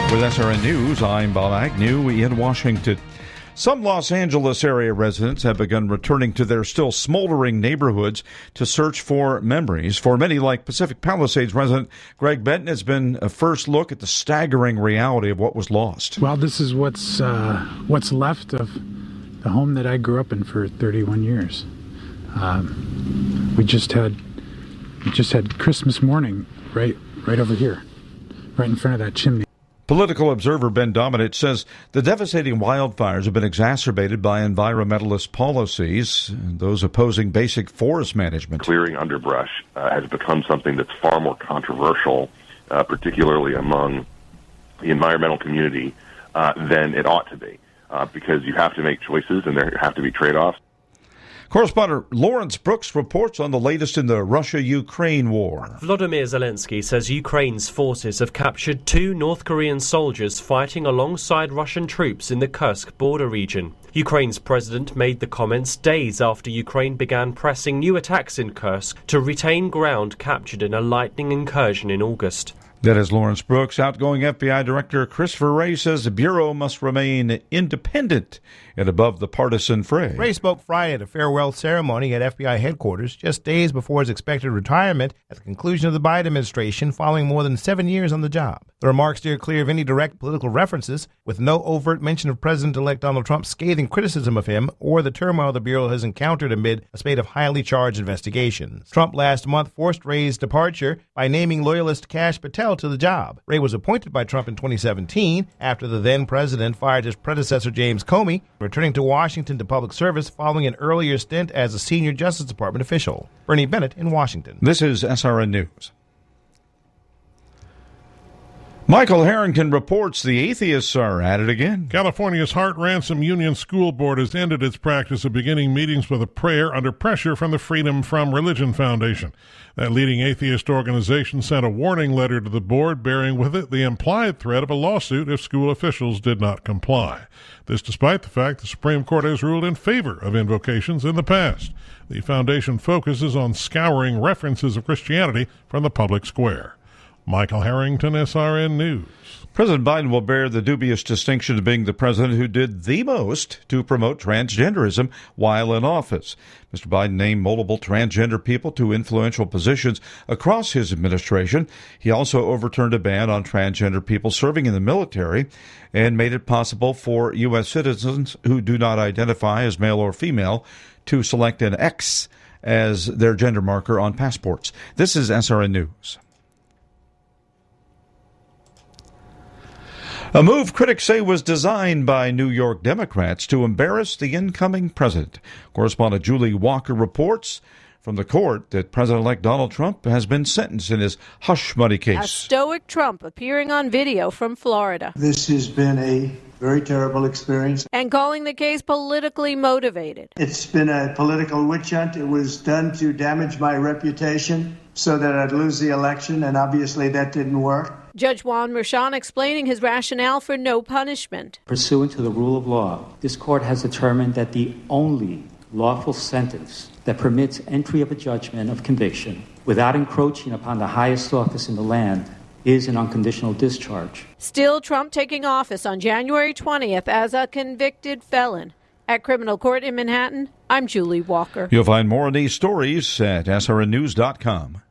With SRN News, I'm Bob Agnew in Washington. Some Los Angeles area residents have begun returning to their still smoldering neighborhoods to search for memories. For many, like Pacific Palisades resident Greg Benton, has been a first look at the staggering reality of what was lost. Well, this is what's left of the home that I grew up in for 31 years. We just had Christmas morning right over here, right in front of that chimney. Political observer Ben Domenech says the devastating wildfires have been exacerbated by environmentalist policies, those opposing basic forest management. Clearing underbrush has become something that's far more controversial, particularly among the environmental community, than it ought to be, because you have to make choices and there have to be trade-offs. Correspondent Lawrence Brooks reports on the latest in the Russia-Ukraine war. Volodymyr Zelensky says Ukraine's forces have captured 2 North Korean soldiers fighting alongside Russian troops in the Kursk border region. Ukraine's president made the comments days after Ukraine began pressing new attacks in Kursk to retain ground captured in a lightning incursion in August. That is Lawrence Brooks. Outgoing FBI Director Christopher Wray says the Bureau must remain independent and above the partisan fray. Wray spoke Friday at a farewell ceremony at FBI headquarters just days before his expected retirement at the conclusion of the Biden administration following more than 7 years on the job. The remarks steer clear of any direct political references, with no overt mention of President-elect Donald Trump's scathing criticism of him or the turmoil the Bureau has encountered amid a spate of highly charged investigations. Trump last month forced Wray's departure by naming loyalist Kash Patel to the job. Wray was appointed by Trump in 2017 after the then president fired his predecessor James Comey, returning to Washington to public service following an earlier stint as a senior Justice Department official. Bernie Bennett in Washington. This is SRN News. Michael Harrington reports the atheists are at it again. California's Heart Ransom Union School Board has ended its practice of beginning meetings with a prayer under pressure from the Freedom From Religion Foundation. That leading atheist organization sent a warning letter to the board bearing with it the implied threat of a lawsuit if school officials did not comply. This despite the fact the Supreme Court has ruled in favor of invocations in the past. The foundation focuses on scouring references of Christianity from the public square. Michael Harrington, SRN News. President Biden will bear the dubious distinction of being the president who did the most to promote transgenderism while in office. Mr. Biden named multiple transgender people to influential positions across his administration. He also overturned a ban on transgender people serving in the military and made it possible for U.S. citizens who do not identify as male or female to select an X as their gender marker on passports. This is SRN News. A move critics say was designed by New York Democrats to embarrass the incoming president. Correspondent Julie Walker reports from the court that President-elect Donald Trump has been sentenced in his hush money case. A stoic Trump appearing on video from Florida. This has been a very terrible experience. And calling the case politically motivated. It's been a political witch hunt. It was done to damage my reputation so that I'd lose the election, and obviously that didn't work. Judge Juan Merchan explaining his rationale for no punishment. Pursuant to the rule of law, this court has determined that the only lawful sentence that permits entry of a judgment of conviction without encroaching upon the highest office in the land is an unconditional discharge. Still, Trump taking office on January 20th as a convicted felon. At Criminal Court in Manhattan, I'm Julie Walker. You'll find more of these stories at srnnews.com.